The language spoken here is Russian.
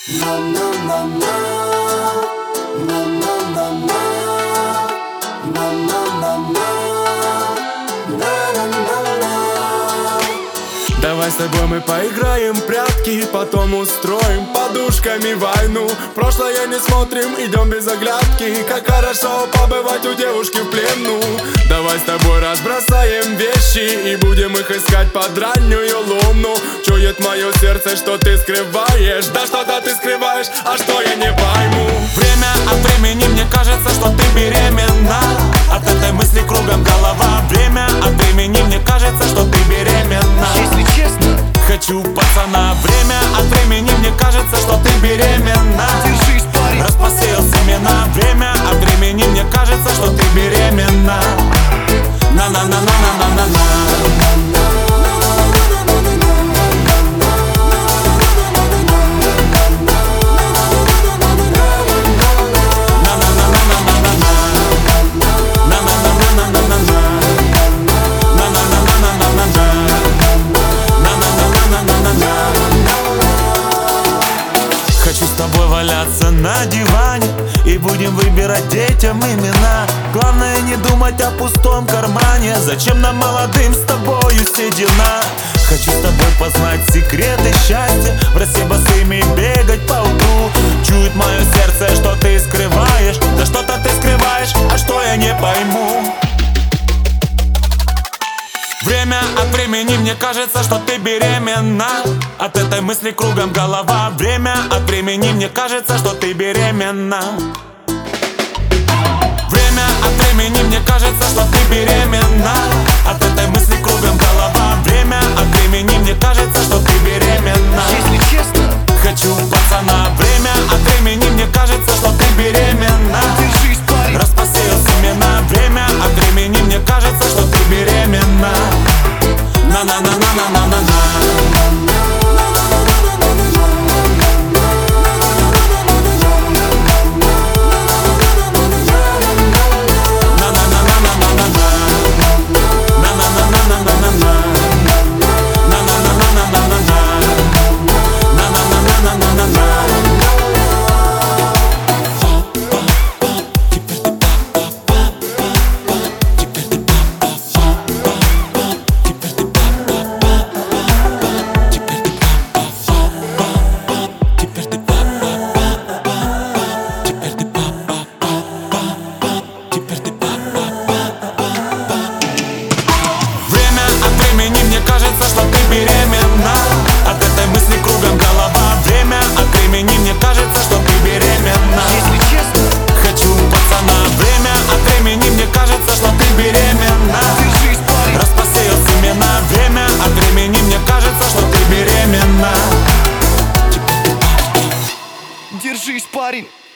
Давай с тобой мы поиграем в прятки, потом устроим подушками войну. Прошлое не смотрим, идем без оглядки. Как хорошо побывать у девушки в плену. Давай с тобой разбросаем вещи и будем их искать под раннюю луну. Чует мое сердце, что ты скрываешь. Да что-то ты скрываешь, а что я не пойму. Время от времени мне кажется, что ты беременна. От этой мысли кругом голова. Время от времени мне кажется, что ты беременна. Если честно, хочу пацана. Время от времени мне кажется, что ты беременна. держись, парень. Распосеял семена. Время от времени мне кажется, что ты беременна. На-на-на-на-на-на-на-на. Хочу с тобой валяться на диване и будем выбирать детям имена. Главное не думать о пустом кармане. Зачем нам молодым с тобою седина? Хочу с тобой познать секреты счастья, в росе босыми бегать по утру. Чует мое сердце, что ты скрываешь. Да что-то ты скрываешь, а что я не пойму. Время от времени мне кажется, что ты беременна. От этой мысли кругом голова. Время от времени мне кажется, что ты беременна. Время от времени мне кажется, что ты беременна. От этой мысли кругом голова. Время от времени мне кажется, что ты беременна. Если честно, хочу пацана. Время от времени мне кажется, что ты беременна. держись, парень. Распосеял семена. Время от времени мне кажется, что ты беременна. На-на-на-на-на-на-на-на. Мне кажется, что ты беременна. От этой мысли кругом голова. Время от времени мне кажется, что ты беременна. Если честно, хочу пацана. Время от времени мне кажется, что ты беременна. держись, парень. Распосеял семена. Время от времени мне кажется, что ты беременна. Держись, парень.